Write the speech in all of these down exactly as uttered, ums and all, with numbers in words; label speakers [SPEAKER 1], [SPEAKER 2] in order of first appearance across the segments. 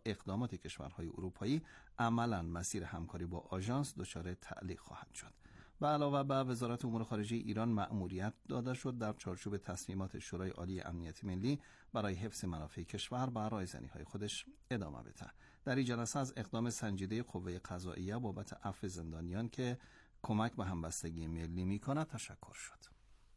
[SPEAKER 1] اقدامات کشورهای اروپایی عملاً مسیر همکاری با آژانس دچار تعلیق خواهد شد. به علاوه بر وزارت امور خارجه ایران مأموریت داده شد در چارچوب تصمیمات شورای عالی امنیت ملی برای حفظ منافع کشور بر رایزنی‌های خودش ادامه بده. در این جلسه از اقدام سنجیده قوه قضائیه بابت عفو زندانیان که کمک به همبستگی ملی می‌کند تشکر شد.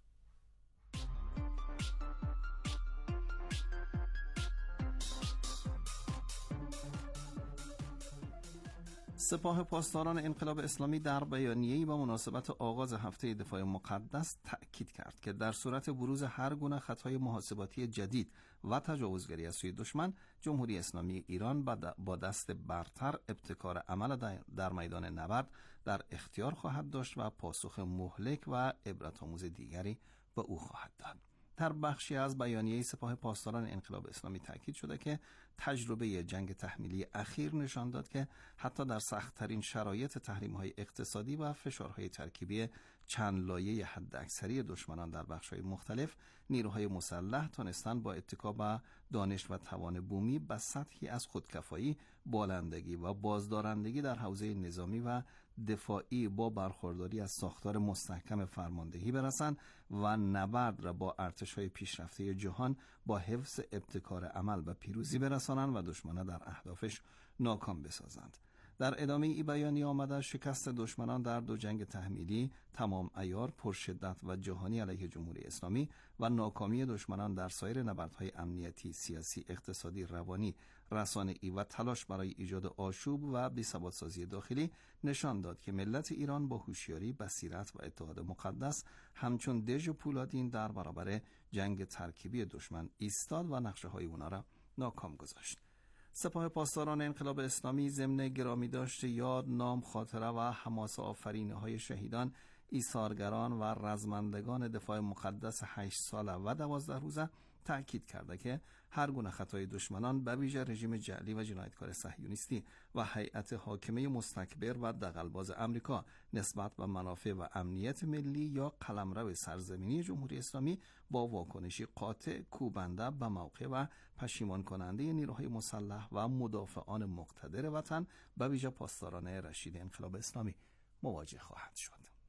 [SPEAKER 1] سپاه پاسداران انقلاب اسلامی در بیانیه‌ای با مناسبت آغاز هفته دفاع مقدس تأکید کرد که در صورت بروز هر گونه خطای محاسباتی جدید و تجاوزگری از سوی دشمن، جمهوری اسلامی ایران با دست برتر ابتکار عمل در میدان نبرد در اختیار خواهد داشت و پاسخ مهلک و عبرت‌آموز دیگری به او خواهد داد. در بخشی از بیانیه سپاه پاسداران انقلاب اسلامی تاکید شده که تجربه جنگ تحمیلی اخیر نشان داد که حتی در سخت‌ترین شرایط تحریم‌های اقتصادی و فشارهای ترکیبی چند لایه حداکثری دشمنان در بخش‌های مختلف، نیروهای مسلح تونستند با اتکا به دانش و توان بومی به سطحی از خودکفایی، بالندگی و بازدارندگی در حوزه نظامی و دفاعی با برخورداری از ساختار مستحکم فرماندهی برسند و نبرد را با ارتش‌های پیشرفته جهان با حفظ ابتکار عمل به پیروزی برسانند و دشمنان در اهدافش ناکام بسازند. در ادامه ای بیانیه آمده شکست دشمنان در دو جنگ تحمیلی تمام عیار، پرشدت و جهانی علیه جمهوری اسلامی و ناکامی دشمنان در سایر نبردهای امنیتی، سیاسی، اقتصادی، روانی، رسانه‌ای و تلاش برای ایجاد آشوب و بی‌ثبات‌سازی داخلی نشان داد که ملت ایران با هوشیاری، بصیرت و اتحاد مقدس همچون دژ پولادین در برابر جنگ ترکیبی دشمن ایستاد و نقشه‌های اونا را ناکام گذاشت. سپاه پاسداران انقلاب اسلامی ضمن گرامی داشت یاد، نام، خاطره و حماسه آفرینی‌های شهیدان، ایثارگران و رزمندگان دفاع مقدس هشت ساله و دوازده روزه تأکید کرده که هر گونه خطای دشمنان به ویژه رژیم جعلی و جنایتکار صهیونیستی و هیئت حاکمه مستکبر و دغل‌باز آمریکا نسبت به منافع و امنیت ملی یا قلمرو سرزمینی جمهوری اسلامی با واکنشی قاطع، کوبنده به موقع و پشیمان کننده نیروهای مسلح و مدافعان مقتدر وطن به ویژه پاسداران رشید انقلاب اسلامی مواجه خواهد شد.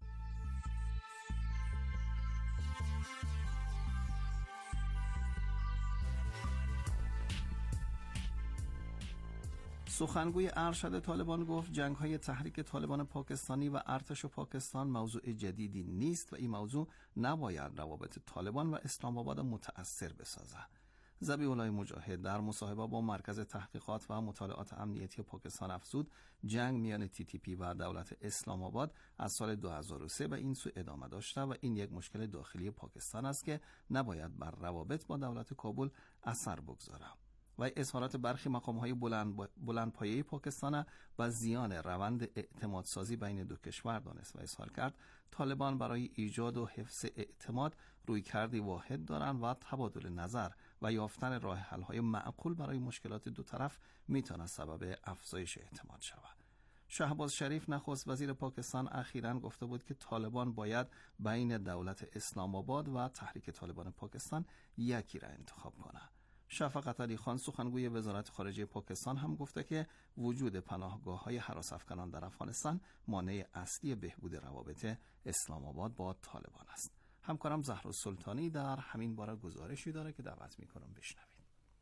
[SPEAKER 1] سخنگوی ارشد طالبان گفت جنگ‌های تحریک طالبان پاکستانی و ارتش پاکستان موضوع جدیدی نیست و این موضوع نباید روابط طالبان و اسلام آباد متأثر بسازه. ذبیح الله مجاهد در مصاحبه با مرکز تحقیقات و مطالعات امنیتی پاکستان افزود جنگ میان تی تی پی و دولت اسلام آباد از سال دو هزار و سه به این سو ادامه داشته و این یک مشکل داخلی پاکستان است که نباید بر روابط با دولت کابل اثر بگذاره. و اظهارات برخی مقام‌های بلند بلندپایه پاکستان و زیان روند اعتماد سازی بین دو کشور دانست و اظهار کرد طالبان برای ایجاد و حفظ اعتماد رویکردی واحد دارند و تبادل نظر و یافتن راه حل‌های معقول برای مشکلات دو طرف میتونه سبب افزایش اعتماد شود. شهباز شریف نخست وزیر پاکستان اخیراً گفته بود که طالبان باید بین دولت اسلام آباد و تحریک طالبان پاکستان یکی را انتخاب کنه. شفقت علی خان سخنگوی وزارت خارجه پاکستان هم گفته که وجود پناهگاه‌های هراس افکنان در افغانستان مانع اصلی بهبود روابط اسلام آباد با طالبان است. همکارم زهرا سلطانی در همین باره گزارشی داره که دعوت می‌کنم بشنوید.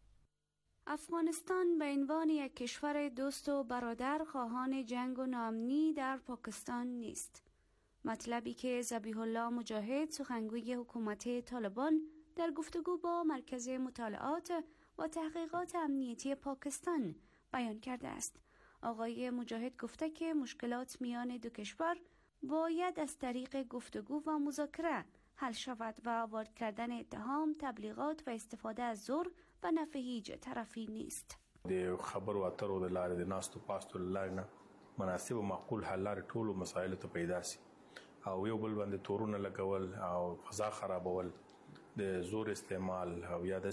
[SPEAKER 2] افغانستان به عنوان یک کشور دوست و برادر خواهان جنگ و ناامنی در پاکستان نیست. مطلبی که ذبیح الله مجاهد سخنگوی حکومت طالبان در گفتگو با مرکز مطالعات و تحقیقات امنیتی پاکستان بیان کرده است. آقای مجاهد گفته که مشکلات میان دو کشور باید از طریق گفتگو و مذاکره حل شود و وارد کردن اتهام، تبلیغات و استفاده از زور به نفع هیچ طرفی نیست.
[SPEAKER 3] د خبرو اترو د لارې د ناستو پاستو لارې نه مناسب او معقول حل لارې ټولو مسایلو ته پیدا سي او یو بل باندې تورونه لګول او فضا خرابول د زور استعمال او یا د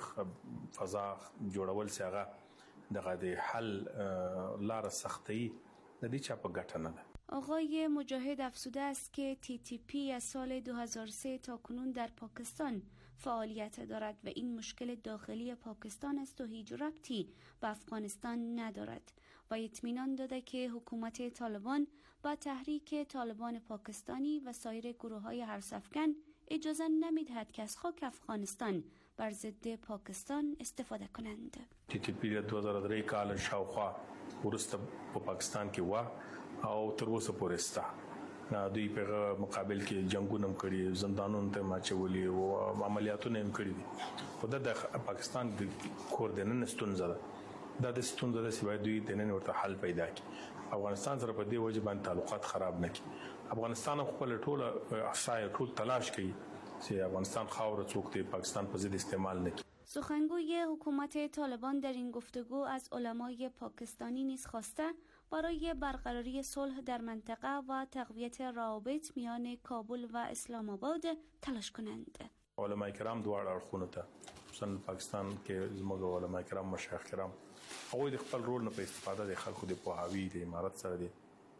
[SPEAKER 3] فضا جوړول چې هغه دغه د حل لار سختي د دې چا په ګټه نه ده.
[SPEAKER 2] آقای مجاهد افزوده است که تی تی پی از سال دو هزار و سه تا کنون در پاکستان فعالیت دارد و این مشکل داخلی پاکستان است و هیچ ربطی به افغانستان ندارد و اطمینان داده که حکومت طالبان با تحریک طالبان پاکستانی و سایر گروه‌های هرسفکن اجازه نمی‌دهد که از خاک افغانستان بر ضد پاکستان استفاده کنند.
[SPEAKER 3] تی تی پی دو هزار و درې کال شاوخوا ورسته په پاکستان کې و او تر اوسه پورې سته. دوی په مقابل کې جنگونه هم کړي، زندانونو ته ماچولي او عملیاتونه هم کړي دي. خو د پاکستان د کوردینن ستونزه ده. دا د ستونزه ده چې باید دوی د نن ورته حل پیدا کړي. افغانستان سره په دې وجه باندې تعلقات خراب نه کړي. افغانستان خپل ټول احصای ټول تلاش کوي چې افغانستان خاور څوک دی پاکستان په ضد استعمال نه کړي.
[SPEAKER 2] سخنگوی حکومت طالبان در این گفتگو از علمای پاکستانی نیز خواسته برای برقراری صلح در منطقه و تقویت روابط میان کابل و اسلام آباد تلاش کنند.
[SPEAKER 3] علماء کرام دواړه اړخونو ته مثلا پاکستان کې زموږ علماء کرام مشایخ کرام هغوی د خپل رول نه په استفاده د خلکو د پوهاوي د امارت سره د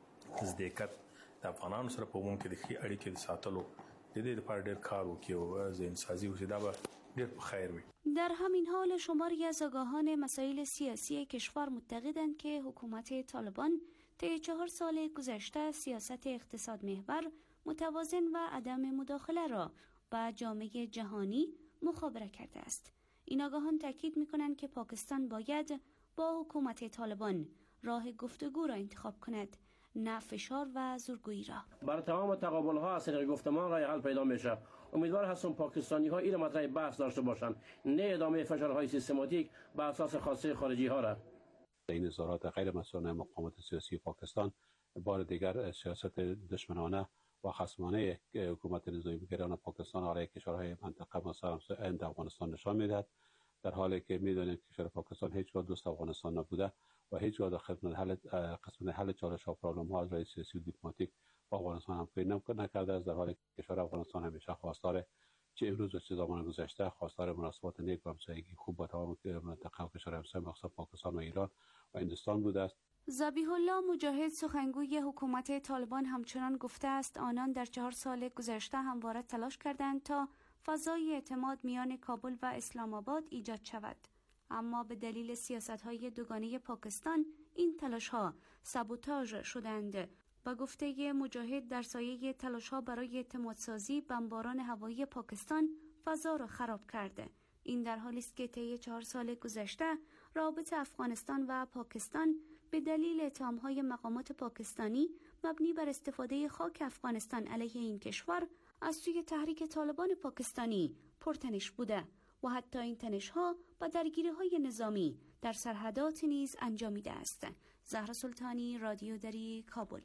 [SPEAKER 3] زدهکت د افغانانو سره په عموم کې د ښې اړیکې د ساتلو د دې لپاره ډېر کار وکړي او ذهنسازي وشي دا به ډېر په خیر وي.
[SPEAKER 2] در همین حال شماری از آگاهان مسائل سیاسی کشور معتقدند که حکومت طالبان طی چهار سال گذشته سیاست اقتصاد محور متوازن و عدم مداخله را با جامعه جهانی مخابره کرده است. این آگاهان تاکید می‌کنند که پاکستان باید با حکومت طالبان راه گفتگو را انتخاب کند، نه فشار و زورگویی را.
[SPEAKER 4] بر تمام تقابل‌ها از طریق گفتمان راه حل پیدا میشه. امیدوار هستم پاکستانی‌ها این مطرح بحث داشته باشند، نه ادامه فشارهای سیستماتیک بر اساس خواسته خارجی‌ها را.
[SPEAKER 5] این اظهارات غیر مسئولانه مقامات سیاسی پاکستان بار دیگر سیاست دشمنانه و خصمانه حکومت نظامی‌گرایان پاکستان علیه کشورهای منطقه مثل افغانستان نشان می‌دهد، در حالی که می‌دانیم کشور پاکستان هیچگاه دوست افغانستان نبوده و هیچگاه در خدمت حل قسمت حل چالش‌ها و پرابلم‌ها از راه سیاسی و دیپلماتیک با افغانستان همکاری نکرده است، در حالی که کشور افغانستان همیشه خواستار چه امروز و چه زمان گذشته خواستار مناسبات نیک و همسایگی خوب با تمام منطقه و کشورهای همسایه مخصوصا پاکستان و ایران و هندوستان بوده است.
[SPEAKER 2] ذبیح الله مجاهد سخنگوی حکومت طالبان همچنان گفته است آنان در چهار سال گذشته همواره تلاش کردند تا فضای اعتماد میان کابل و اسلام آباد ایجاد شود، اما به دلیل سیاست‌های دوگانه پاکستان این تلاش‌ها سابوتاژ شدند. با گفته مجاهد در سایه تلاش‌ها برای اعتمادسازی بمباران هوایی پاکستان فضا را خراب کرده. این در حالی است که طی چهار سال گذشته رابط افغانستان و پاکستان به دلیل اتهام‌های مقامات پاکستانی مبنی بر استفاده خاک افغانستان علیه این کشور از سوی تحریک طالبان پاکستانی پرتنش بوده و حتی این تنش‌ها با درگیری‌های نظامی در سرحدات نیز انجامیده است. زهرا سلطانی، رادیو دری، کابل.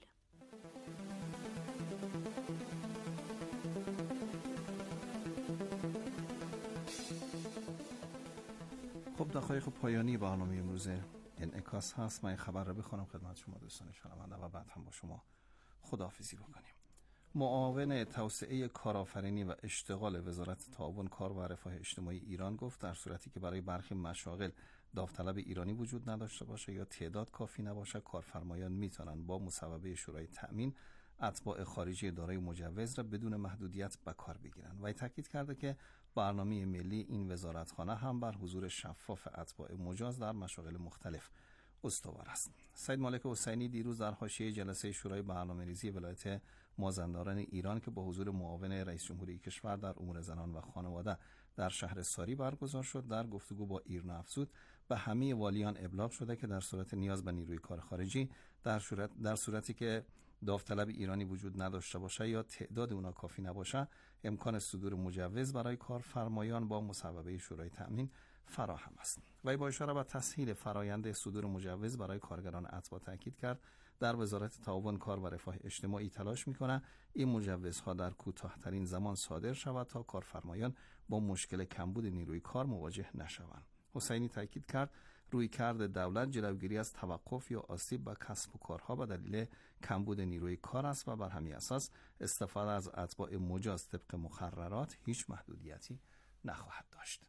[SPEAKER 1] خب دقایق پایانی برنامه امروز انعکاس هست. من خبر رو بخونم خدمت شما دوستان شنونده و بعد هم با شما خداحافظی بکنیم. معاون توسعه کارآفرینی و اشتغال وزارت تعاون کار و رفاه اجتماعی ایران گفت در صورتی که برای برخی مشاغل داوطلب ایرانی وجود نداشته باشه یا تعداد کافی نباشه، کارفرمایان میتونن با مصوبه شورای تأمین اتباع خارجی دارای مجوز را بدون محدودیت به کار بگیرند. و تاکید کرده که برنامه ملی این وزارتخانه هم بر حضور شفاف اتباع مجاز در مشاغل مختلف استوار است. سید مالک حسینی دیروز در حاشیه جلسه شورای برنامه‌ریزی ولایت مازندران ایران که با حضور معاون رئیس جمهوری کشور در امور زنان و خانواده در شهر ساری برگزار شد، در گفتگو با ایرنا افزود به همه والیان ابلاغ شده که در صورت نیاز به نیروی کار خارجی در صورت در صورتی که داوطلب ایرانی وجود نداشته باشه یا تعداد اونا کافی نباشه، امکان صدور مجوز برای کارفرمایان با مصوبه شورای تأمین فراهم است. و با اشاره به تسهیل فرایند صدور مجوز برای کارگران اتباع تاکید کرد در وزارت تعاون کار و رفاه اجتماعی تلاش میکنه این مجوزها در کوتاه‌ترین زمان صادر شود تا کارفرمایان با مشکل کمبود نیروی کار مواجه نشوند. حسینی تاکید کرد رویکرد دولت جلوگیری از توقف یا آسیب به کسب و کارها به دلیل کمبود نیروی کار است و بر همین اساس استفاده از اتباع مجاز طبق مقررات هیچ محدودیتی نخواهد داشت.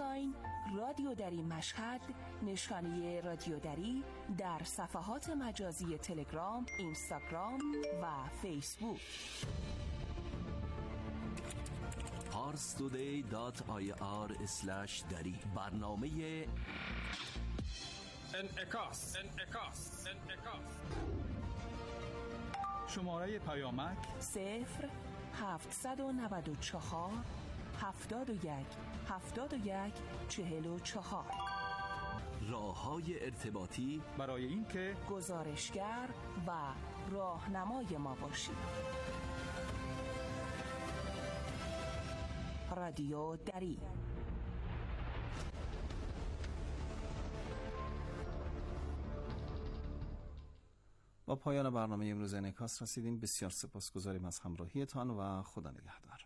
[SPEAKER 6] ساین رادیو دری مشهد، نشانی رادیو دری در صفحات مجازی تلگرام، اینستاگرام و فیسبوک.
[SPEAKER 7] parstoday dot i r slash dari برنامه
[SPEAKER 8] انعکاس انعکاس انعکاس
[SPEAKER 9] شماره پیامک
[SPEAKER 6] صفر هفتصد و نود و چهار هفتاد و یک هفتاد و یک چهل و چهار.
[SPEAKER 7] راه‌های ارتباطی
[SPEAKER 9] برای اینکه
[SPEAKER 6] گزارشگر و راهنمای ما باشید. رادیو دری.
[SPEAKER 1] با پایان برنامه امروز انعکاس رسیدیم. بسیار سپاسگزاریم از همراهیتان و خدا نگهدار.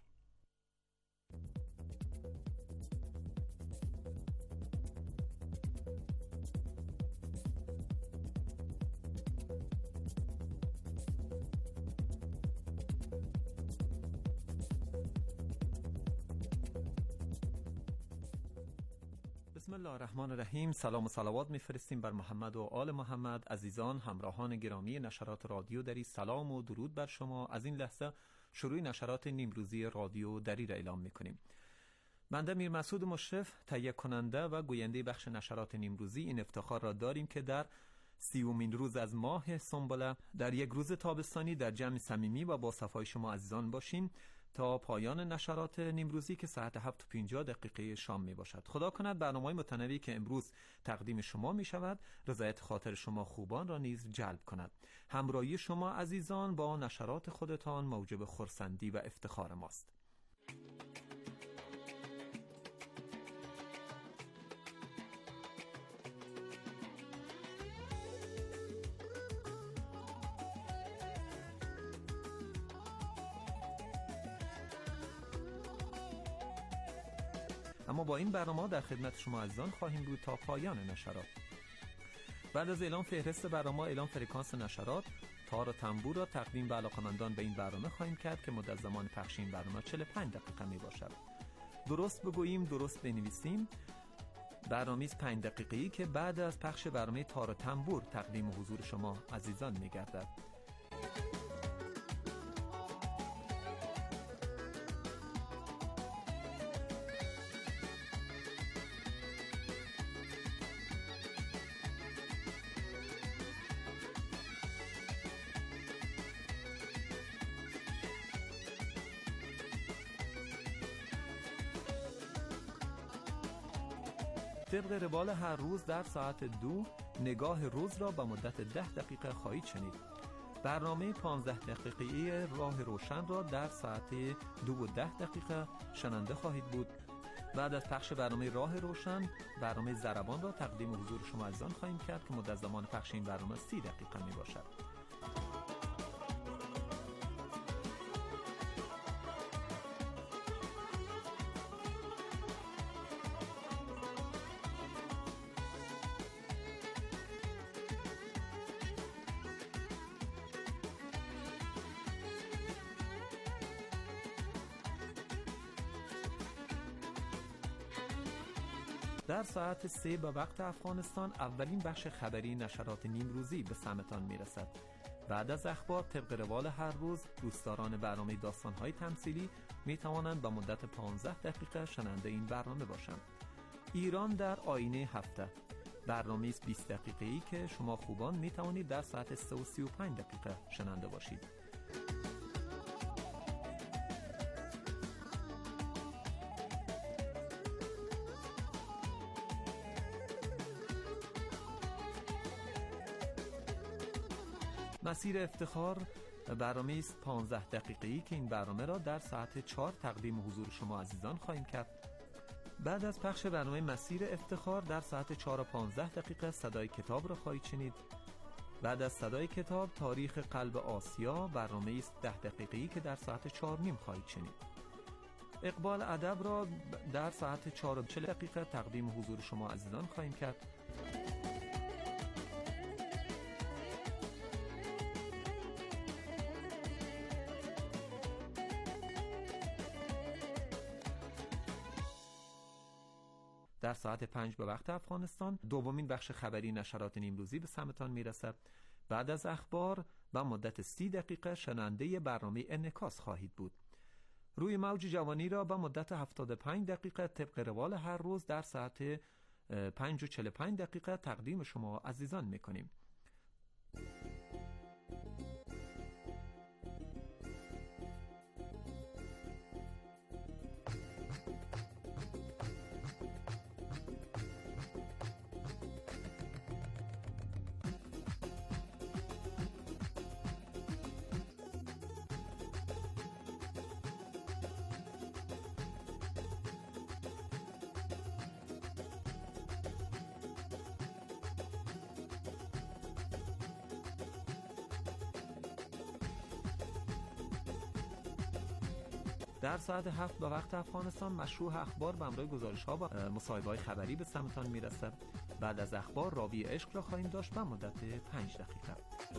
[SPEAKER 10] بسم الله الرحمن الرحیم. سلام و صلوات میفرستیم بر محمد و آل محمد. عزیزان همراهان گرامی نشرات رادیو دری، سلام و درود بر شما. از این لحظه شروع نشرات نیمروزی رادیو دری را اعلام میکنیم. بنده میر مسعود مشرف، تهیه کننده و گوینده بخش نشرات نیمروزی، این افتخار را داریم که در سیومین روز از ماه سنبله در یک روز تابستانی در جمع صمیمی و با صفای شما عزیزان باشیم تا پایان نشرات نیمروزی که ساعت هفت و پنجاه دقیقه شام می باشد. خدا کند برنامه‌های متنوعی که امروز تقدیم شما می شود رضایت خاطر شما خوبان را نیز جلب کند. همراهی شما عزیزان با نشرات خودتان موجب خرسندی و افتخار ماست. اما با این برنامه در خدمت شما عزیزان خواهیم بود تا پایان نشرات. بعد از اعلام فهرست برنامه، اعلام فرکانس نشرات، تار و تنبور را تقدیم به علاقه‌مندان به این برنامه خواهیم کرد که مدت زمان پخش این برنامه چهل و پنج دقیقه می باشد. درست بگوییم درست بنویسیم برنامه است پنج دقیقه‌ای که بعد از پخش برنامه تار و تنبور تقدیم حضور شما عزیزان می گردد. طبق روال هر روز در ساعت دو نگاه روز را به مدت ده دقیقه خواهید شنید. برنامه پانزده دقیقه‌ای راه روشن را در ساعت دو و ده دقیقه شنونده خواهید بود. بعد از پخش برنامه راه روشن، برنامه ضربان را تقدیم حضور شما عزیزان خواهیم کرد که مدت زمان پخش این برنامه سی دقیقه می باشد. در ساعت سه به وقت افغانستان اولین بخش خبری نشرات نیمروزی به سمتان میرسد. بعد از اخبار طبق روال هر روز دوستداران برنامه داستان‌های تمثیلی می توانند به مدت پانزده دقیقه شنونده این برنامه باشند. ایران در آینه هفته برنامه است بیست دقیقه‌ای که شما خوبان می توانید در ساعت سه و سی و پنج دقیقه شنونده باشید. مسیر افتخار برنامه است پانزده دقیقه‌ای که این برنامه را در ساعت چهار تقدیم حضور شما عزیزان خواهیم کرد. بعد از پخش برنامه مسیر افتخار در ساعت چهار و پانزده دقیقه صدای کتاب را خواهید شنید. بعد از صدای کتاب تاریخ قلب آسیا برنامه است ده دقیقه‌ای که در ساعت چهار نیم خواهید شنید. اقبال ادب را در ساعت چهار و چهل دقیقه تقدیم حضور شما عزیزان خواهیم کرد. در ساعت پنج به وقت افغانستان دومین بخش خبری نشرات نیمروزی به سمتان میرسد. بعد از اخبار و مدت سی دقیقه شنونده برنامه انعکاس خواهید بود. روی موج جوانی را به مدت هفتاد و پنج دقیقه طبق روال هر روز در ساعت پنج و چهل و پنج دقیقه تقدیم شما عزیزان میکنیم. در ساعت هفت به وقت افغانستان مشروع اخبار به همراه گزارش‌ها و مصاحبه‌های خبری به سمتان میرسد. بعد از اخبار راوی عشق را خواهیم داشت به مدت پنج دقیقه.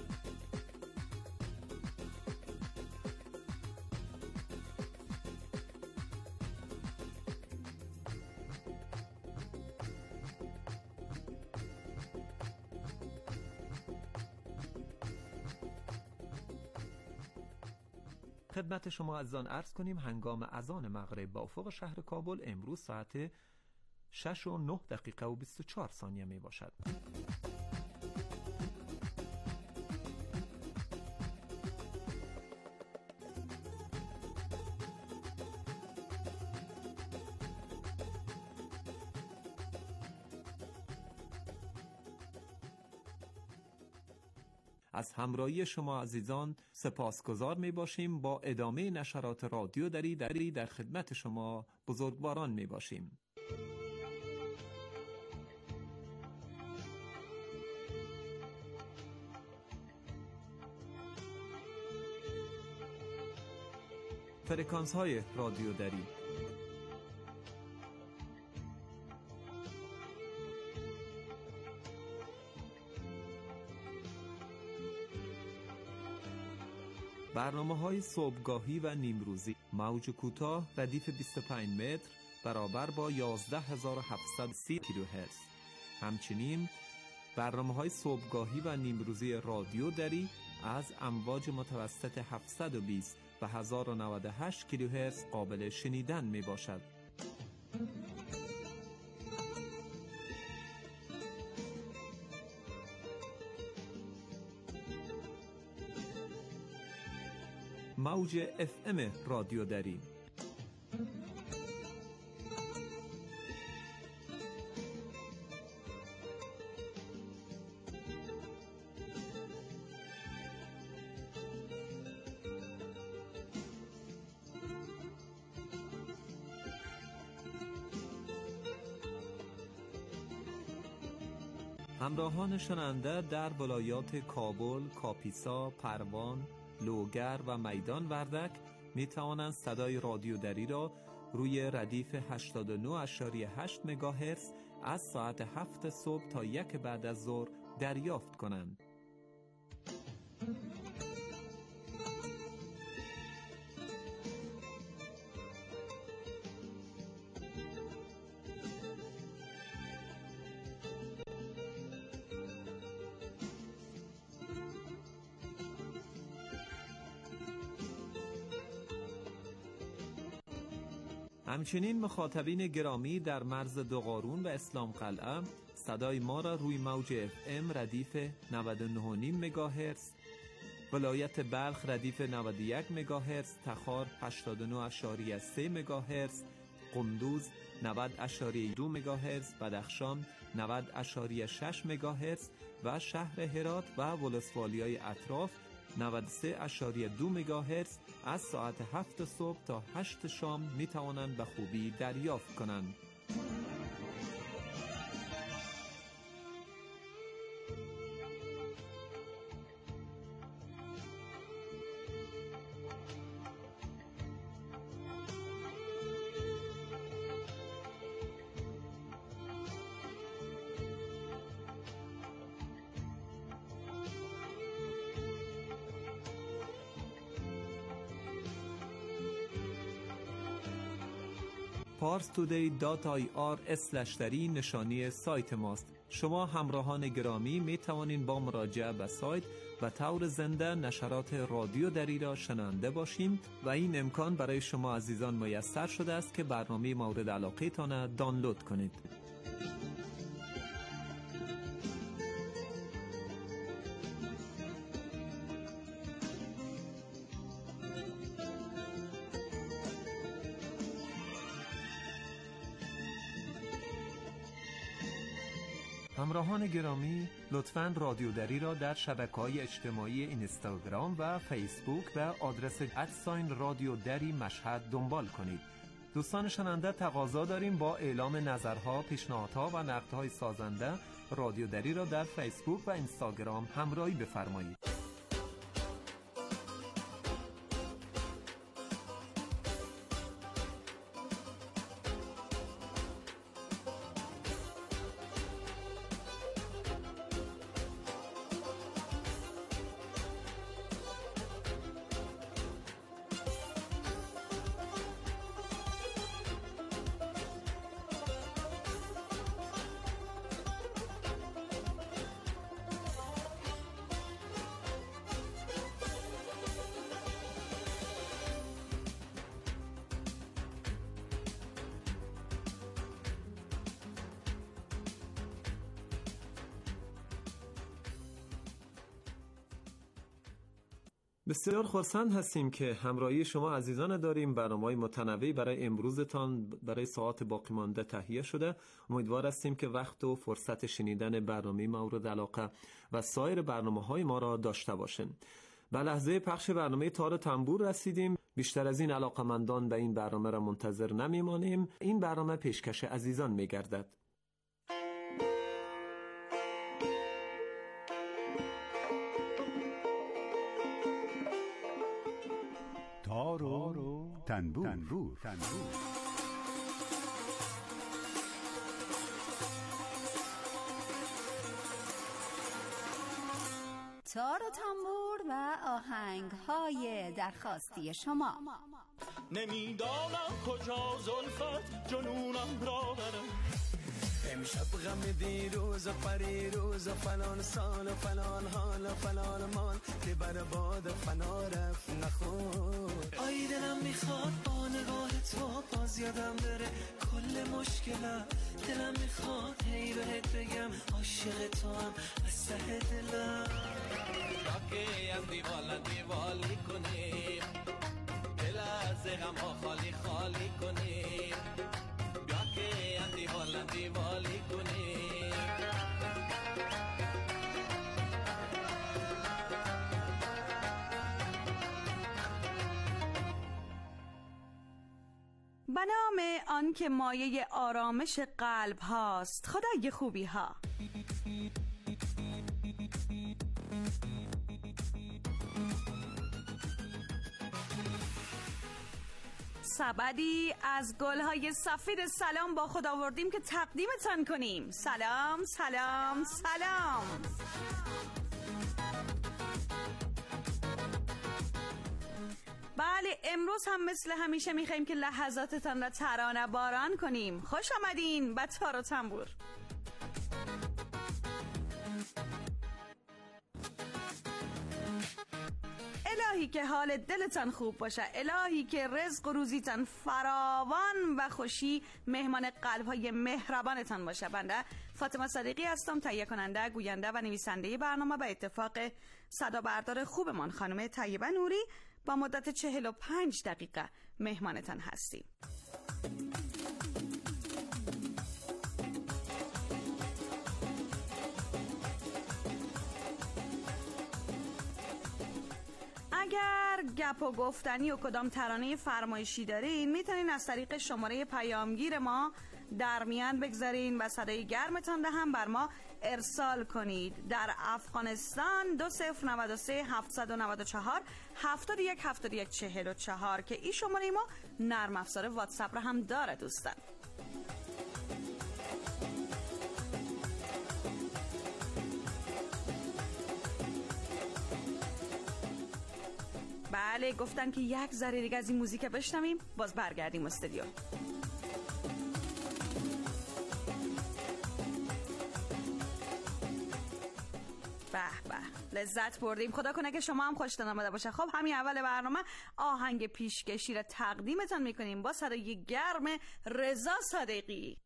[SPEAKER 10] خدمت شما عزیزان عرض کنیم هنگام اذان مغرب با افق شهر کابل امروز ساعت شش و نه دقیقه و بیست و چهار ثانیه می باشد. از همراهی شما عزیزان سپاسگزار می باشیم. با ادامه نشرات رادیو دری دری در خدمت شما بزرگواران می باشیم. فرکانس های رادیو دری برنامه‌های صبحگاهی و نیمروزی موج کوتاه ردیف بیست و پنج متر برابر با یازده هزار و هفتصد و سی کیلوهرتز. همچنین برنامه‌های صبحگاهی و نیمروزی رادیو دری از امواج متوسط هفتصد و بیست و هزار و نود و هشت کیلوهرتز قابل شنیدن می باشد. موج اف ام رادیو دری همراهان شنونده در ولایات کابل، کاپیسا، پروان، لوگر و میدان وردک می توانند صدای رادیو دری را روی ردیف هشتاد و نه و هشت مگاهرتز از ساعت هفت صبح تا یک بعد از ظهر دریافت کنند. همچنین مخاطبین گرامی در مرز دوقارون و اسلام قلعه صدای ما را روی موج اف ام ردیف نود و نه و نیم مگاهرتز، ولایت بلخ ردیف نود و یک مگاهرتز، تخار هشتاد و نه و سه مگاهرتز، قندوز نود و دو مگاهرتز، بدخشان نود و شش مگاهرتز و شهر هرات و ولسوالیای اطراف نود و سه و دو مگاهرتز از ساعت هفت صبح تا هشت شام می توانند به خوبی دریافت کنند. پارس تودی دات آی آر اسلش دری نشانی سایت ماست. شما همراهان گرامی می توانید با مراجعه به سایت و طور زنده نشرات رادیو دری را شنونده باشیم و این امکان برای شما عزیزان میسر شده است که برنامه مورد علاقه تان دانلود کنید. همراهان گرامی، لطفاً رادیو دری را در شبکه‌های اجتماعی اینستاگرام و فیسبوک به آدرس ادساین رادیو دری مشهد دنبال کنید. دوستان شنونده، تقاضا داریم با اعلام نظرها، پیشنهادها و نقدهای سازنده رادیو دری را در فیسبوک و اینستاگرام همراهی بفرمایید. بسیار خرسند هستیم که همراهی شما عزیزان داریم. برنامه‌های متنوعی برای امروزتان برای ساعات باقی مانده تهیه شده. امیدوار هستیم که وقت و فرصت شنیدن برنامه مورد علاقه و سایر برنامه‌های ما را داشته باشین. به لحظه پخش برنامه تار تنبور رسیدیم. بیشتر از این علاقمندان به این برنامه را منتظر نمیمانیم. این برنامه پیشکش عزیزان می‌گردد.
[SPEAKER 11] تار و تنبور, تنبور. تنبور.
[SPEAKER 12] تار و تنبور و آهنگ‌های درخواستی شما.
[SPEAKER 13] نمیدانم کجا زلفت جنونم را برم، امشب غم دیروز و پریروز و فلان سال و فلان حال و فلان مال که بر باد فنا رفت نخور. آی دلم میخواد با نگاه تو باز یادم بره کل مشکلم، دلم میخواد هی بهت بگم عاشق تو هم از ته دلم. راکی هم دیوالا دیوالی کنیم، دل از غم ها خالی خالی کنیم، بیا که هم دیوالا دیوالی کنیم.
[SPEAKER 14] به نام آن که مایه آرامش قلب هاست، خدای خوبی ها. سبدی از گلهای سفید سلام با خود آوردیم که تقدیمتان کنیم. سلام سلام سلام. بله، امروز هم مثل همیشه میخوایم که لحظاتتان را ترانه باران کنیم. خوش آمدین به تار و تنبور. الهی که حال دلتان خوب باشه، الهی که رزق و روزیتان فراوان و خوشی مهمان قلب‌های مهربانتان باشه. بنده فاطمه صادقی هستم، تهیه کننده، گوینده و نویسنده برنامه. به اتفاق صدا بردار خوبمان خانم طیبه نوری با مدت چهل و پنج دقیقه مهمانتان هستیم. اگر گپ و گفتنی و کدام ترانه فرمایشی دارین میتونین از طریق شماره پیامگیر ما در میان بگذارین و صدای گرمتان ده هم بر ما ارسال کنید. در افغانستان دو صفر نود و سه هفتصد و نود و چهار هفتاد و یک هفتاد و یک چهل و چهار که این شماره ما نرم افزار واتساپ را هم داره دوستان. بله، گفتن که یک ذره دیگه از این موزیک بشنویم، باز برگردیم استودیو. لذت بردیم. خدا کنه که شما هم خوشتون آمده باشه. خب همین اول برنامه آهنگ پیشکشی را تقدیمتون میکنیم با صدای گرم رضا صادقی.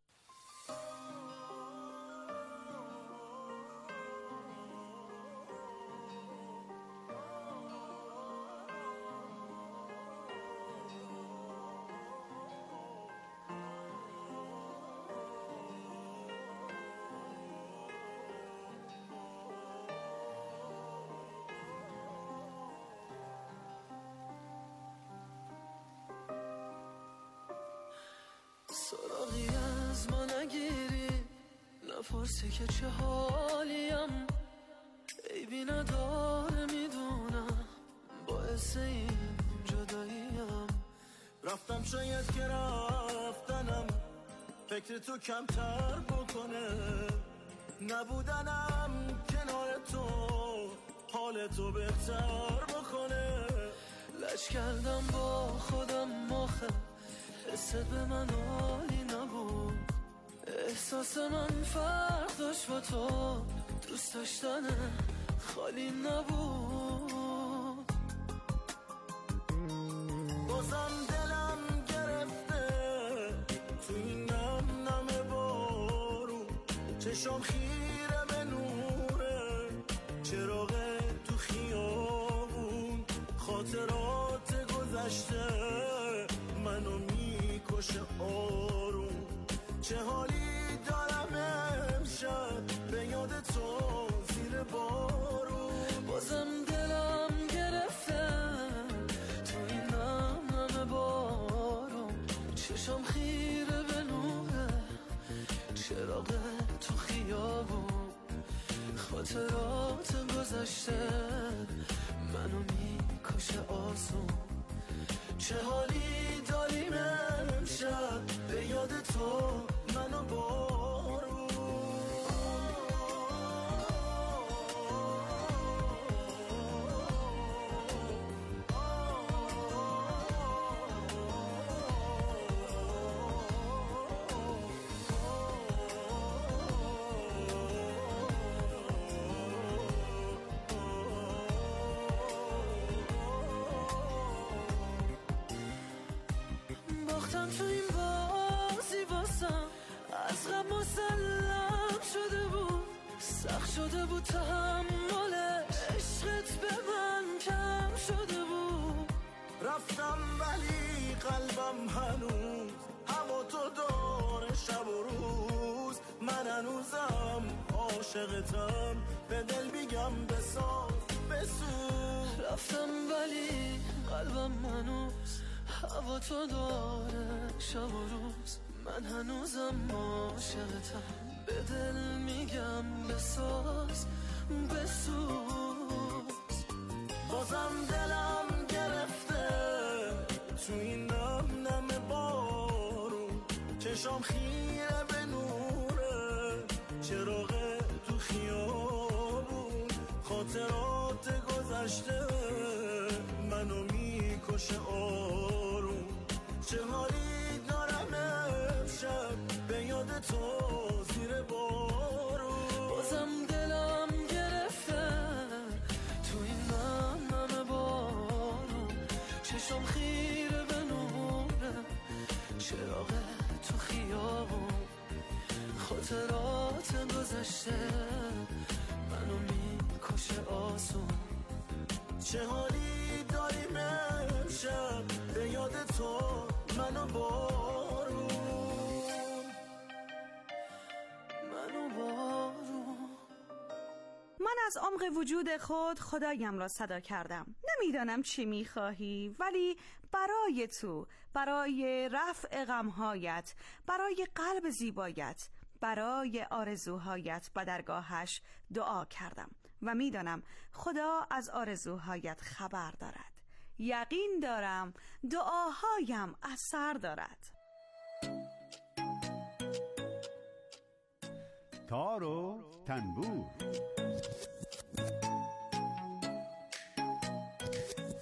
[SPEAKER 13] سراغی از ما نگیری، نپرسی که چه حالیم، عیبی نداره میدونم، باعث این جداییم. رفتم شاید که رفتنم فکر تو کمتر بکنه، نبودنم کنار تو حال تو بهتر بکنه. لج کردم با خودم آخه حست به من حالی نبود، احساس من فرق داشت با تو، دوست داشتن خالی نبود. بازم دلم گرفته تو این نم نم بارو، چشم خیره به نوره چراغ تو خیابون، خاطرات گذشته منو میکشه آروم. چه حالی دارم امشب به یاد تو زیر بارون. بازم دلم گرفته تو این نم نم بارون، چشم خیره به نوره چراغ تو خیابون، خاطرات گذشته منو میکشه آسون. چه حالی داریم امشب به یاد تو منو بارون. باختم تو این بازی واسم، از غم مسلم شده بود، سخت شده بود تحمل عشقت به من کم شده بود. رفتم ولی قلبم هنوز هوا تو داره شب و روز، من هنوزم عاشقتم به دل میگم بساز بسوز. رفتم ولی قلبم هنوز هوا تو داره شب و روز، من هنوزم عاشقتم به دل میگم بساز بسوز. بازم دلم گرفته تو این نم نم بارون، چشم خیره به نوره چراغ تو خیابون، خاطرات گذشته منو میکشه آروم. چه حالی دارم امشب به یاد تو زیر بارون. بازم دلم گرفته تو این نم نم بارون، چشم خیره به نوره چراغ تو خیابون، خاطرات گذشته منو میکشه آسون. چه حالی داریم امشب به یاد تو منو بارون منو بارون.
[SPEAKER 14] من از عمق وجود خود خدایم را صدا کردم. نمیدانم چی میخواهی، ولی برای تو، برای رفع غمهایت، برای قلب زیبایت، برای آرزوهایت به درگاهش دعا کردم و میدانم خدا از آرزوهایت خبر دارد. یقین دارم دعاهایم اثر دارد.
[SPEAKER 11] تار و تنبور.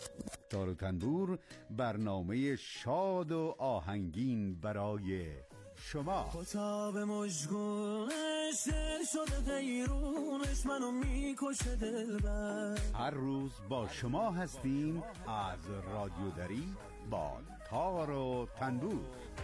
[SPEAKER 11] تار و تنبور برنامه شاد و آهنگین برای شما.
[SPEAKER 13] کتاب مشگونش دل شده غیرونش منو میکشه دلبر.
[SPEAKER 11] هر روز با شما هستیم از رادیو دری با تار و تنبور.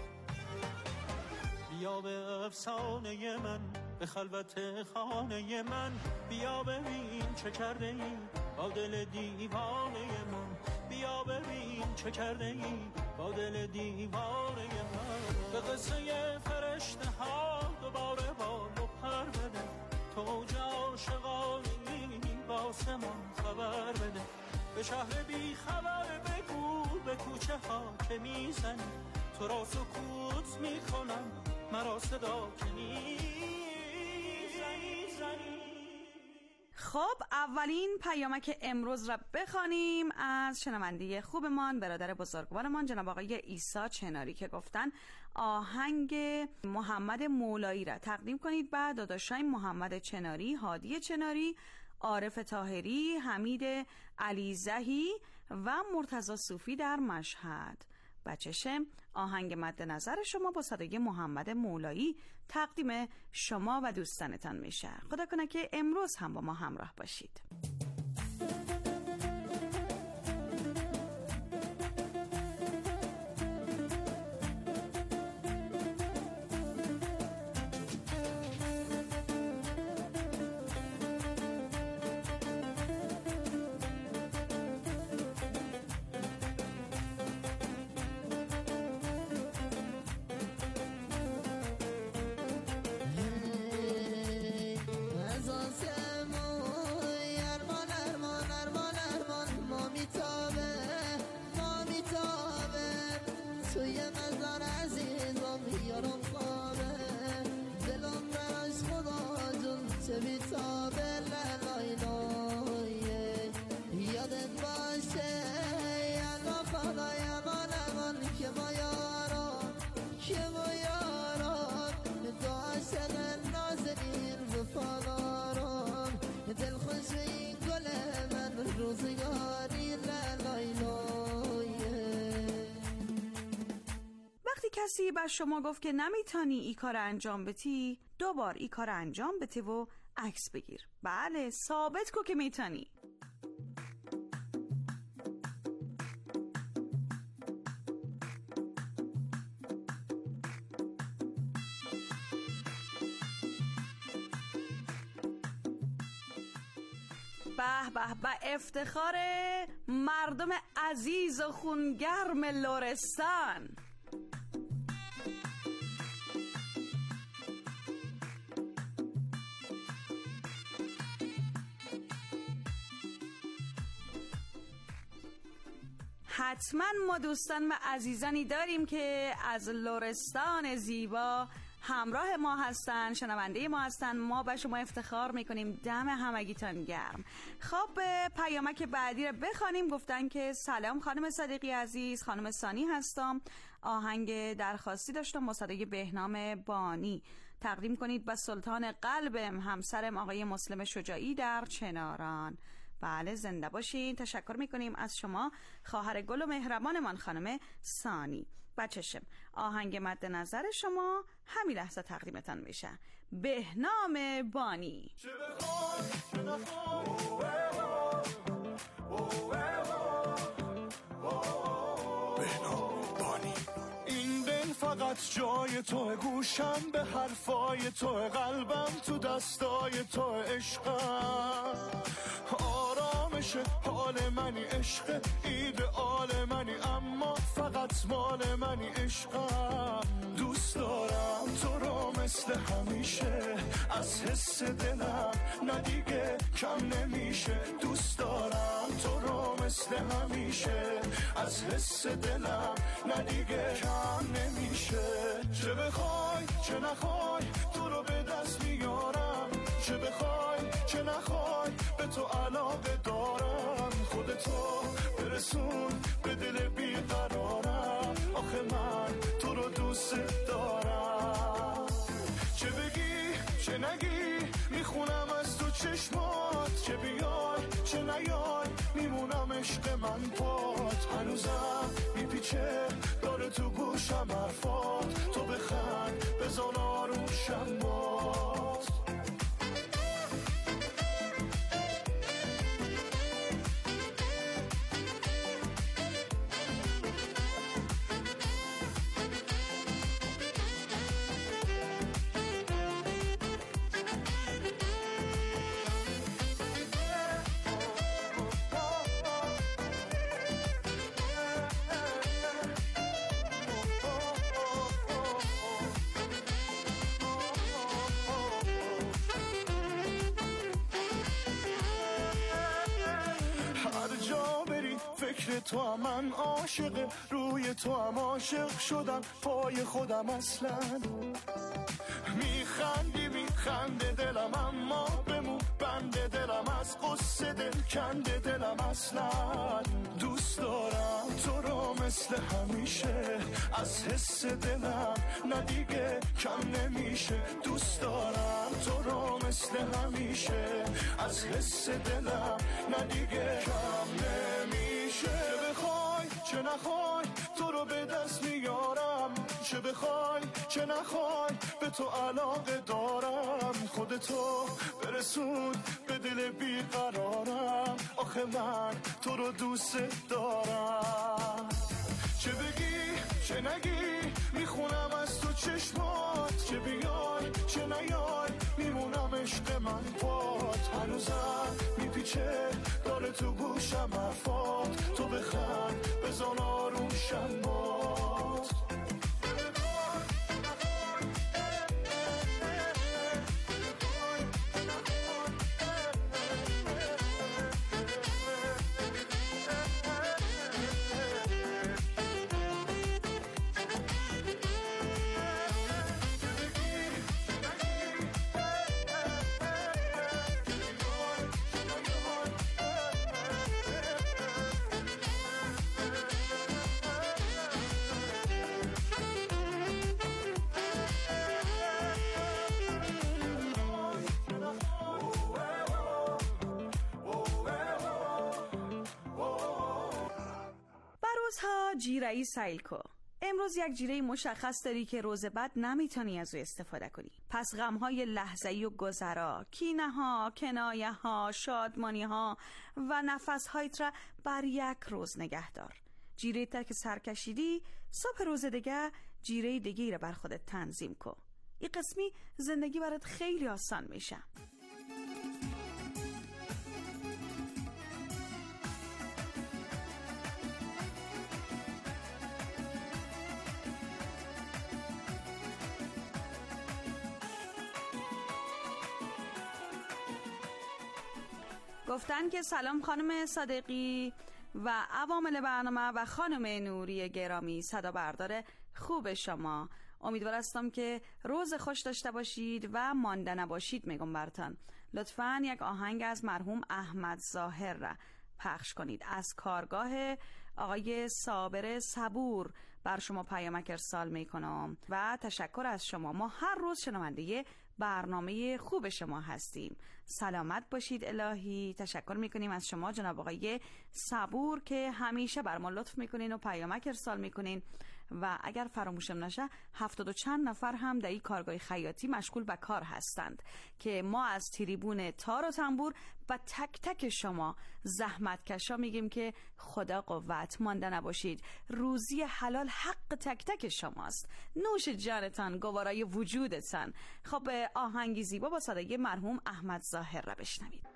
[SPEAKER 13] بیا به افسانه من، به خلوت خانه من، بیا ببین چه کرده ای با دل دیوانه من، بیا ببین چه کرده ای با دل دیوانه من. به قصه فرشته ها دوباره بال و پر بده، توج عاشقانی با آسمان خبر بده، به شهر بی خبر بگو به کوچه ها که میزنی، تو را سکوت میکنم مرا صدا که نیزنی.
[SPEAKER 14] خب اولین پیامک امروز را بخوانیم از شنونده خوبمان، برادر بزرگوارمان جناب آقای عیسی چناری که گفتن آهنگ محمد مولایی را تقدیم کنید به داداشای محمد چناری، هادی چناری، عارف طاهری، حمید علیزهی و مرتضی صوفی در مشهد. بچشم آهنگ مد نظر شما با صدای محمد مولایی تقدیم شما و دوستانتان میشه. خدا کنه که امروز هم با ما همراه باشید. کسی بر شما گفت که نمیتونی ای کار انجام بدی، دو بار ای کار انجام بده و عکس بگیر. بله ثابت کو که میتونی. به به به افتخار مردم عزیز و خونگرم لرستان. حتما ما دوستان و عزیزانی داریم که از لرستان زیبا همراه ما هستن، شنونده ما هستن. ما به شما افتخار میکنیم. دم همگیتان گرم. خب پیامک بعدی رو بخوانیم. گفتن که سلام خانم صدیقی عزیز، خانم سانی هستم، آهنگ درخواستی داشتم با صدای بهنام بانی تقدیم کنید به سلطان قلبم همسرم آقای مسلم شجاعی در چناران. بله زنده باشین. تشکر میکنیم از شما خواهر گل و مهربانمان خانم سانی. بچشم آهنگ مد نظر شما همین لحظه تقدیمتان میشه. بهنام بانی. چه بخوای چه نخوای
[SPEAKER 13] بهنام بانی. این دل فقط جای تو، گوشم به حرفای تو، قلبم تو دستای تو، عشقم آرامش حال منی، عشق ایدئال منی، اما فقط مال منی، عشقم دوست دارم تو رو مثل همیشه، از حس دلم ندیگه کم نمیشه، دوست دارم تو رو مثل همیشه، از حس دلم ندیگه کم نمیشه. چه بخوای چه نخوای تو رو به دست میارم، چه بخوای چه نخوای به تو علاقه دارم، خودتو برسون به دل بیقرارم، آخه من تو رو دوست دارم. چه بگی چه نگی میخونم از تو چشمات، چه بیای چه نیای میمونم عشق من پات، هنوزم میپیچه داره تو گوشم حرفات، تو بخند
[SPEAKER 15] باشم باز. فکر تو هم من عاشق، روی تو هم عاشق شدم، پای خودم اصلا. میخندی میخنده دلم اما بمون بنده دلم، از قصه دل کنده دلم اصلا. دوست دارم تو رو مثل همیشه، از حس دلم نه دیگه کم نمیشه. دوست دارم تو رو مثل همیشه، از حس دلم نه دیگه کم نمیشه. چه بخوای چه نخوای تو رو به دست میارم، چه بخوای چه نخوای به تو علاقه دارم. خودتو برسون به دل بیقرارم، آخه من تو رو دوست دارم. چه بگی چه نگی میخونم از تو چشمات، چه بیای چه نیای میمونم عشق من پات. هنوزم میپیچه داره تو گوشم حرفات، تو بخند بزن آروم شم بات.
[SPEAKER 14] روزها جیره‌ای سیلکو. امروز یک جیره مشخص داری که روز بعد نمیتونی از او استفاده کنی. پس غم‌های لحظه‌ای و گذرا، کینه‌ها، کنایه‌ها، شادمانی‌ها و نفس‌هایت را بر یک روز نگه دار. جیره تا که سرکشیدی، صبح روز دیگه جیره دیگه را بر خودت تنظیم کن. این قسمی زندگی برات خیلی آسان میشه. گفتن که سلام خانم صادقی و عوامل برنامه و خانم نوری گرامی، صدا بردار خوب شما. امیدوار هستم که روز خوش داشته باشید و مانده نباشید. میگم براتون لطفاً یک آهنگ از مرحوم احمد ظاهر را پخش کنید. از کارگاه آقای صابر صبور بر شما پیامک ارسال میکنم و تشکر از شما. ما هر روز شنونده برنامه خوب شما هستیم. سلامت باشید الهی. تشکر میکنیم از شما جناب آقای صبور که همیشه بر ما لطف میکنین و پیامک ارسال میکنین و اگر فراموشم نشه هفتاد و چند نفر هم در این کارگاه خیاطی مشغول به کار هستند که ما از تریبون تار و تنبور و تک تک شما زحمتکشا میگیم که خدا قوت، مانده نباشید. روزی حلال حق تک تک شماست. نوش جانتان، گوارای وجودتان. خب آهنگی زیبا با صدای مرحوم احمد ظاهر را بشنوید.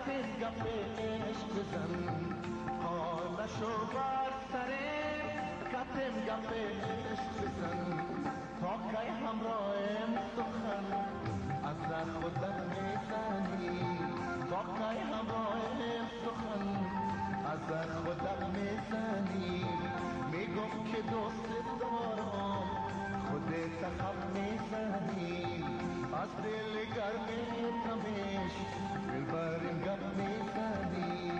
[SPEAKER 15] قطع گپ عشق بزن حالشو بر سره قطع گپ عشق بزن تا کی همراهم سخن از در خودت میزنی تا کی همراهم سخن از در خودت میزنی میگم که دوست دارم خودت خب میزنی از دل گرم تمش دلبرم گپ میزنی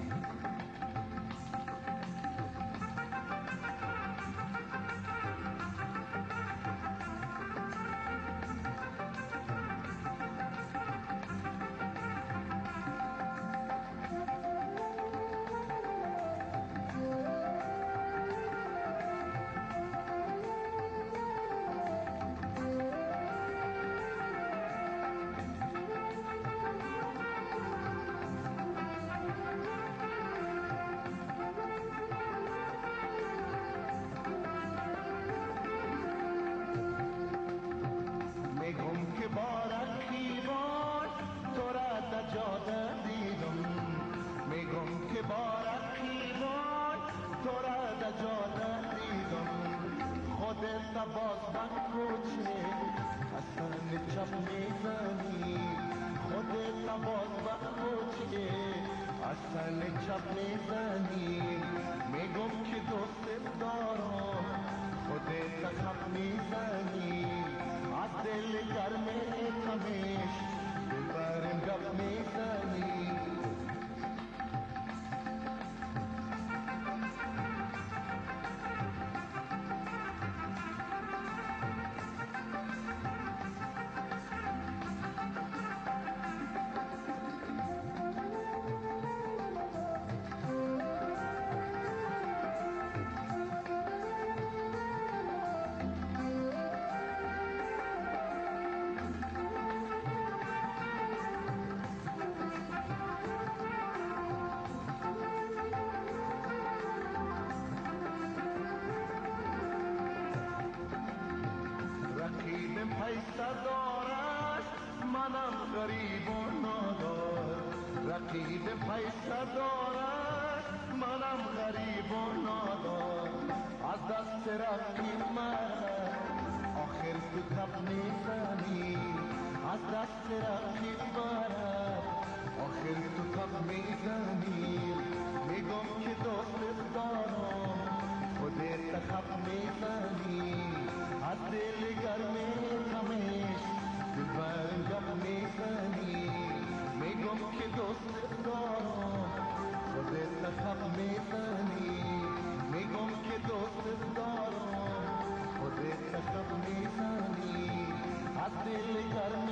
[SPEAKER 16] رقیب پیسه دارد منم غریب و نادار از دست رقیب مرد آخر تو تب میزنی از دست رقیب مرد آخر تو تب میزنی میگم که دوست دارم خودت تب میزنی از دل گرم تمش دلبرم گپ میزنی میگم که دوست دارم خودت تب میزنی میگم که دوست دارم خودت تب میزنی از دل گرم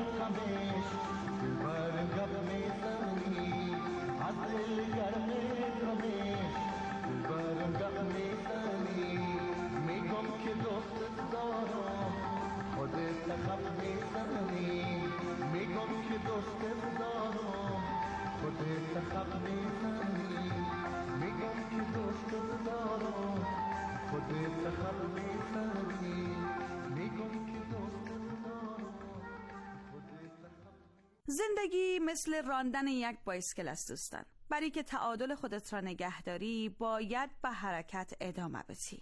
[SPEAKER 16] تمش دلبرم گپ میزنی از دل گرم تمش دلبرم گپ میزنی میگم که دوست دارم خودت تب میزنی میگم که دوست دارم خودت تب میزنی میگم که دوست دارم خودت تب میزنی میگم که دوست دارم
[SPEAKER 14] زندگی مثل راندن یک بایسکل است دوستان. برای که تعادل خودت را نگهداری باید به حرکت ادامه بدی.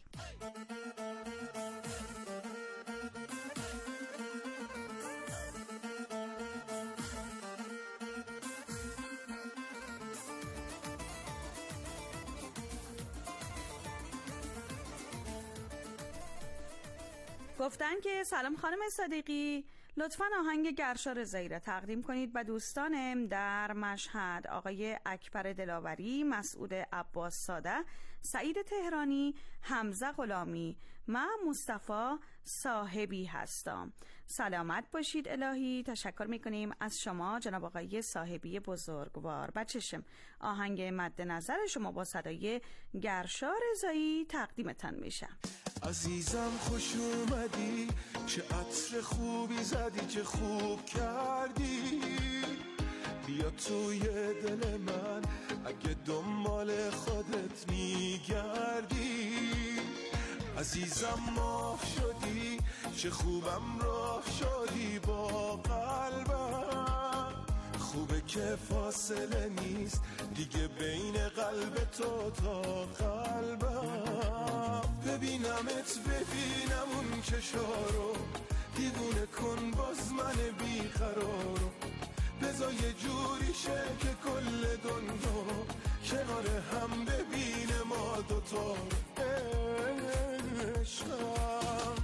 [SPEAKER 14] گفتن که سلام خانم صدیقی، لطفاً آهنگ گرشا رضایی را تقدیم کنید به دوستانم در مشهد، آقای اکبر دلاوری، مسعود عباس ساده، سعید تهرانی، حمزه غلامی. من مصطفی صاحبی هستم. سلامت باشید الهی. تشکر میکنیم از شما جناب آقای صاحبی بزرگوار. بچشم آهنگ مد نظر شما با صدای گرشا رضایی تقدیمتان میشه.
[SPEAKER 15] عزیزم خوش اومدی، چه عطر خوبی زدی، چه خوب کردی، بیا توی دل من اگه دنبال خودت میگردی. عزیزم ماه شدی، چه خوبم راه شدی با قلبم، خوبه که فاصله نیست دیگه بین قلب تو تا قلبم. ببینمت ببینم اون چشارو، دیوونه کن باز من بیقرارو. بذار یه جوری شه که کل دنیا کنار هم ببینه ما دوتا عشقم.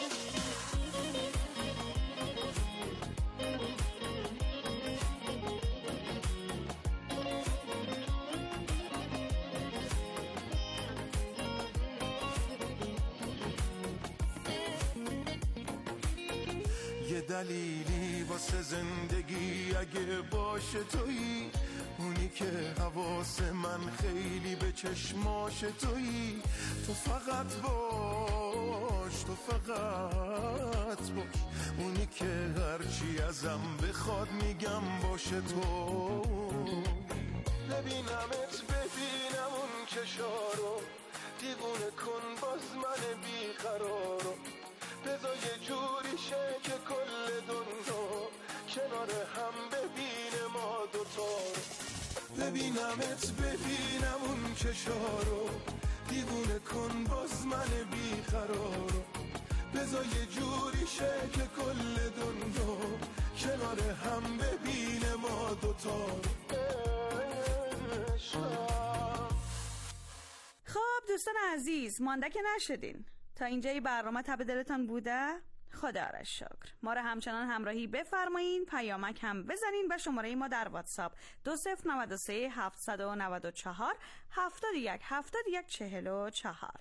[SPEAKER 15] یه دلیلی واسه زندگی اگه باشه تویی، اونی که حواس من خیلی به چشماش تویی. تو فقط باش، تو فقط باش، اونی که هرچی ازم بخواد میگم باشه تو. ببینمت ببینم اون چشارو، دیوونه کن باز من بیقرارو. بذار یه جوری شه که کل دنیا کنار هم ببینه ما دوتا. ببینمت ببینم اون چشارو، دیوونه کن باز من بیقرارو. بذار یه جوری شه که کل دنیا کنار هم ببینه ما دوتا.
[SPEAKER 14] خب دوستان عزیز، مانده که نشدین. تا اینجای برنامه تب دلتان بوده؟ خدا را شکر. ما را همچنان همراهی بفرمایین، پیامک هم بزنین و شماره ما در واتساپ دو صفر نود و سه هفتصد و نود و چهار هفتاد و یک هفتاد و یک چهل و چهار.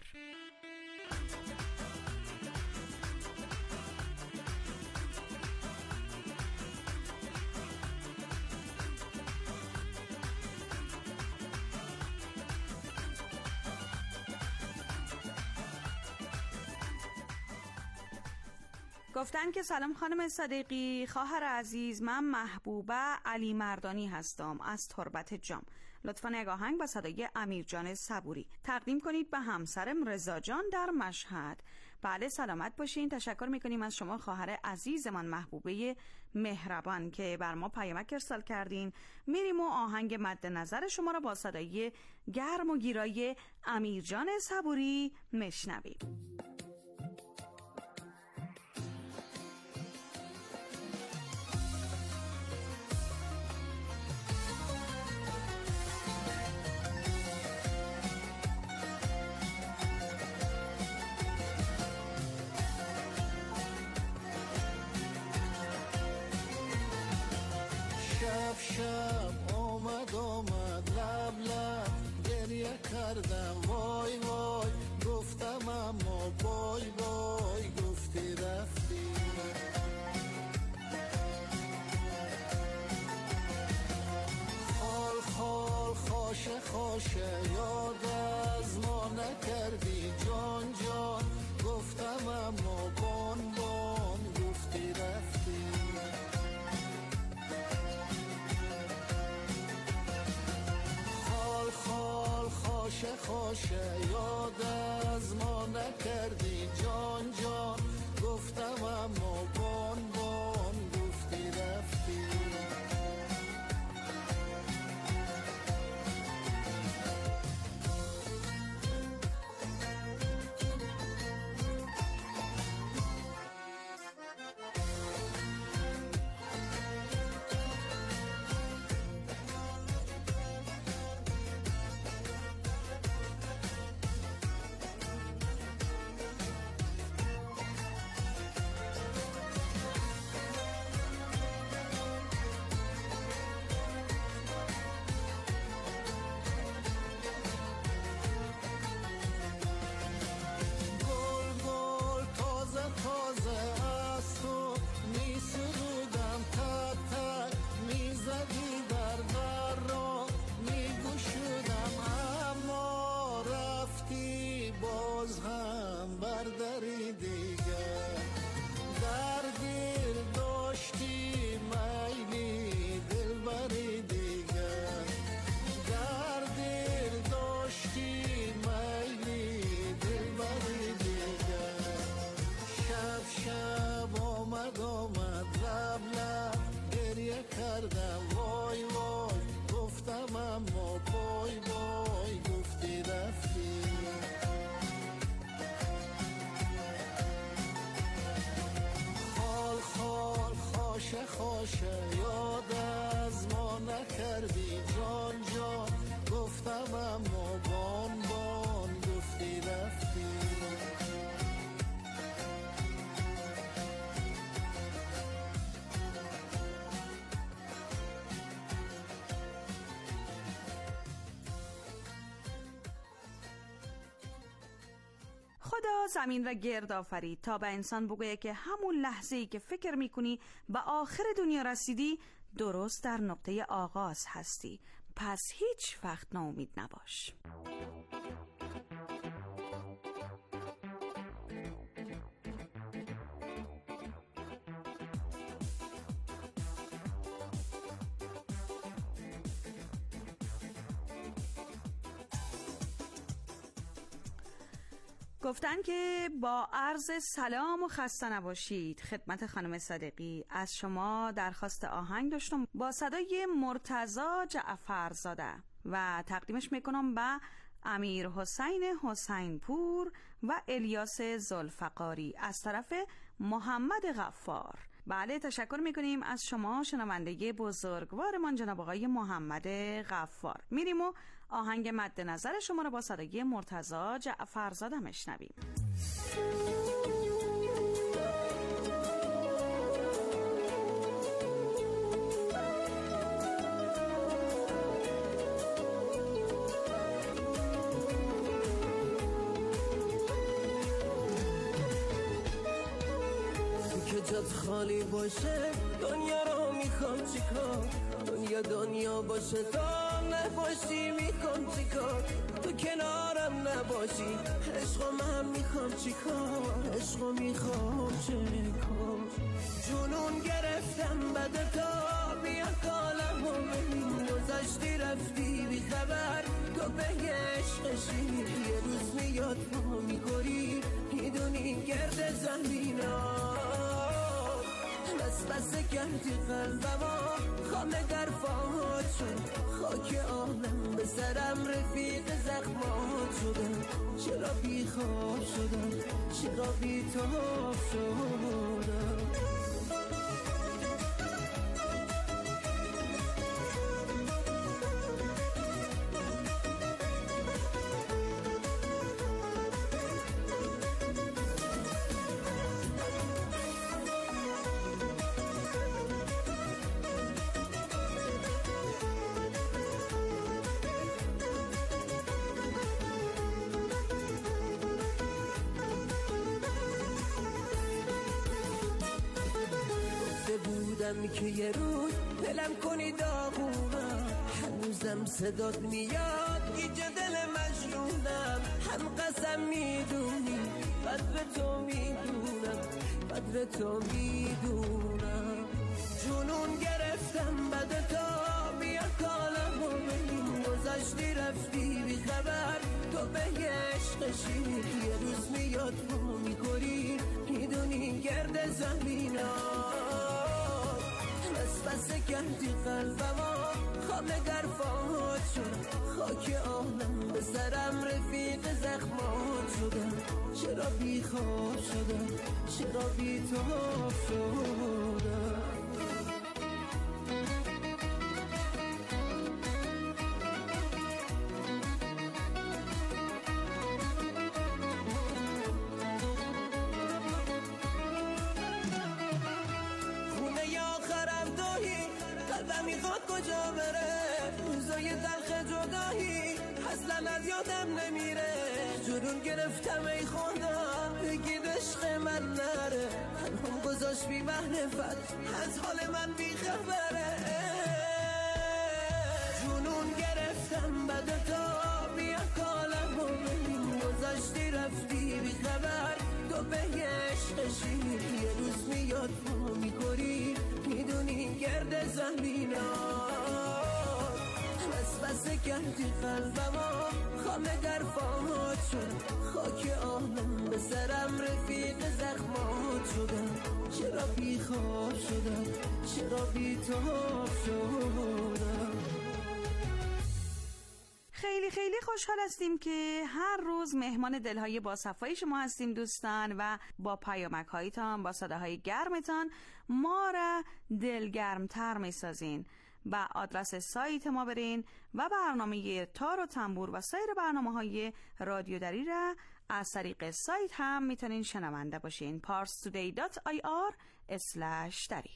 [SPEAKER 14] گفتن که سلام خانم صدیقی، خواهر عزیز، من محبوبه علی مردانی هستم از تربت جام. لطفاً یک آهنگ با صدای امیرجان صبوری تقدیم کنید به همسرم رضا جان در مشهد. بله سلامت باشین. تشکر میکنیم از شما خواهر عزیزمان محبوبه مهربان که بر ما پیامک ارسال کردین. میریم و آهنگ مد نظر شما را با صدای گرم و گیرای امیرجان صبوری میشنویم.
[SPEAKER 16] شب شب آمد آمد لب لب گریه کردم وای وای، گفتم اما بای بای گفتی رفتی. خال خال خاشه خاشه یاد از ما نکردی جان جان، گفتم اما بان بان گفتی رفتی. خال خاشه خاشه یاد از ما نکردی جان جان، گفتم اما بان بان گفتی رفتی. گریه کردم وای وای گفتم اما بای بای گفتی رفتی خال خال خاشه خاشه یاد از ما نکردی جان جان گفتم اما بان بان گفتی رفتی
[SPEAKER 14] خدا زمین را گرد آفرید تا به انسان بگوید که همون لحظه‌ای که فکر میکنی به آخر دنیا رسیدی درست در نقطه آغاز هستی، پس هیچ وقت ناامید نباش. گفتن که با عرض سلام و خسته نباشید خدمت خانم صادقی، از شما درخواست آهنگ داشتم با صدای مرتضی جعفرزاده و تقدیمش میکنم به امیر حسین حسین پور و الیاس ذوالفقاری از طرف محمد غفار. بله، تشکر میکنیم از شما شنونده بزرگوارمان جناب آقای محمد غفار. میریم و آهنگ مد نظر شما رو با صدای مرتضی جعفرزاده میشنویم.
[SPEAKER 13] جات خالی باشه دنیا رو میخوام چیکار دنیا دنیا باشه تا نباشی میخوام چیکار تو کنارم نباشی عشقو من میخوام چیکار عشقو میخوام چیکار جنون گرفتم بده تا بیا کالم و ببین گذشتی رفتی بی خبر تو به عشقشی یه روز میاد ما میخوری میدونی گرد زمینم بس بس کردی قلبما خامه در فاهات شد خاک عالم به سرم رفیق زخمات شدم چرا بی خواب شدم چرا بی تاب شدم بودم که یه روز دلم کنی داغونم هنوزم صدات میاد گیج دل مجنونم هم قسم میدونی قدر تو میدونم قدر تو میدونم جنون گرفتم بده تا بیا کالم و ببین گذشتی رفتی بی خبر تو به عشقشی یه روز میاد تو میکنی میدونی گرد زمینم بس کردی قلبما خامه در فاهات شد خاک عالم به سرم رفیق زخمات شدم چرا بی خواب شدم چرا بی تاب شدم کجا بره روزای تلخ جدایی اصلا از یادم نمیره جنون گرفتم ای خدا بگید عشق من نره تنهم گذاشت بی معرفت از حال من بی خبره جنون گرفتم بده تا بیا کالم و ببین گذاشتی رفتی بی خبر تو به عشقشی یه روز میاد تو میکنی میدونی گرد زمینم بس کردی قلبما خامه در فاهات شد خاک عالم به سرم رفیق زخمات شدم چرا بی خواب شدم، چرا بی‌تاب شدم.
[SPEAKER 14] خیلی خیلی خوشحال هستیم که هر روز مهمان دلهای باصفای شما هستیم دوستان و با پیامک هایتان، با صداهای گرمتان ما را دلگرمتر می سازین. با آدرس سایت ما برین و برنامه تار و تنبور و سایر برنامه های رادیو دری را از طریق سایت هم میتونین شنونده باشین. پارس تودی دات آی آر اسلش دری.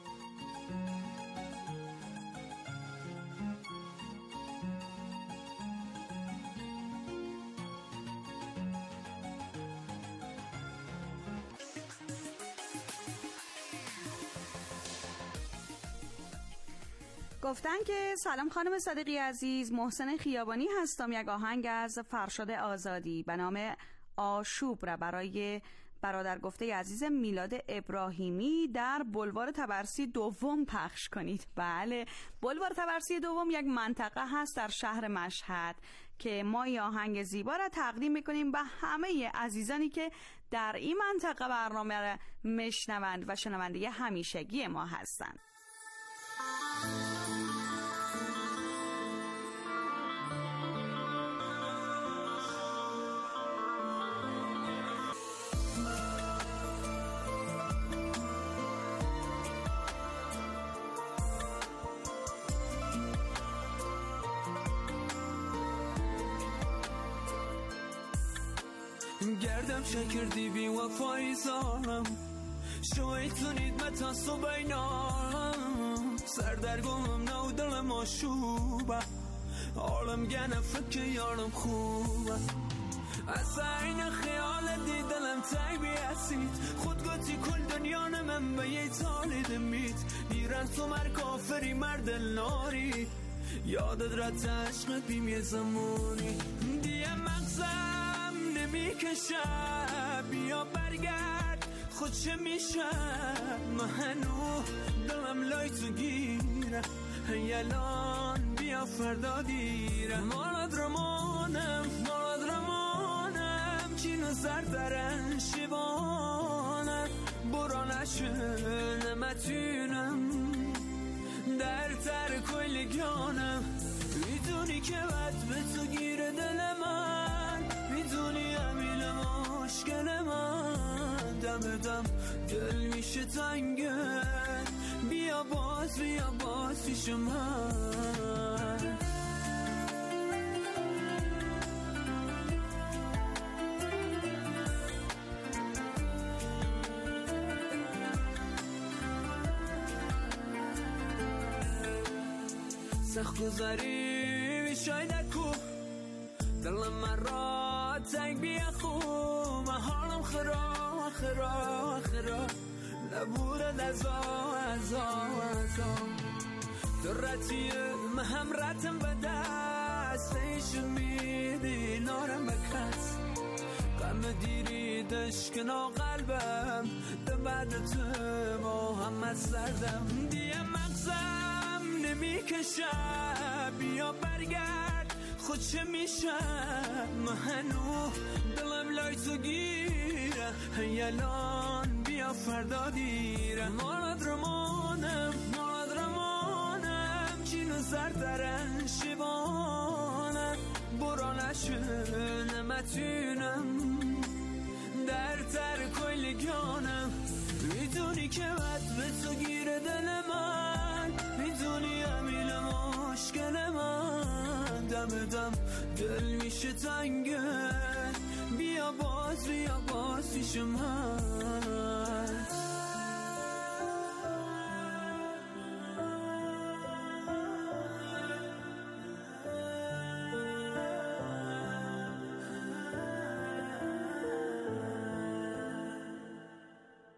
[SPEAKER 14] گفتن که سلام خانم صادقی عزیز، محسن خیابانی هستم. یک آهنگ از فرشاد آزادی به نام آشوب را برای برادر گفته عزیز میلاد ابراهیمی در بلوار طبرسی دوم پخش کنید. بله، بلوار طبرسی دوم یک منطقه هست در شهر مشهد که ما این آهنگ زیبا را تقدیم میکنیم به همه عزیزانی که در این منطقه برنامه را میشنوند و شنونده همیشگی ما هستند.
[SPEAKER 13] گردم شکردی بی وفایی زارم، شویتونید متا صبحینام، سردرگمم نو دلم آشوبه، عالم گنه فکر یارم خوبه، از این خیال دی دلم تایبی هستید، خود گوتی کل دنیا نمم به یه تالی دمید، ایران تو مر کافری مرد ناری، یادت را تشق بیم یه زمانی، دیه مغزم نمیکشه بیا برگرد خود چه میشه، منو دلم لای تو گیره، هیلان بیا فردا دیره، مالد رمانم مالد رمانم چینو سر درن شیوانم، برا نشه نمتونم در تر کلگانم، میدونی که بد به تو گیره دل من، میدونی امیل مشکل من، دم دم دل میشه تنگه، بیا باز بیا باز پیش من. سخت گذاری شاید کو دلم من را تنگ بیا خوب، حالم خراب خراب خراب نبوره لزا ازا ازا، تو رتیه مهم رتم به دست ایشون میدی نارم بکس، غم دیری دشکنا قلبم ده بعد تو محمد سردم، دیه مغزم نمیکشه بیا برگرد خود چه میشه، منو دلم لای تو گیره، هیلان بیا فردا دیره، مالد رمانم مالد رمانم چینو سر درن شیوانم، برا نشه نمتونم در تر کلگانم، میدونی که بد به تو گیره دل من، میدونی امیل مشکل من، دم دم دل میشه تنگه، بیا باز بیا باز پیش من.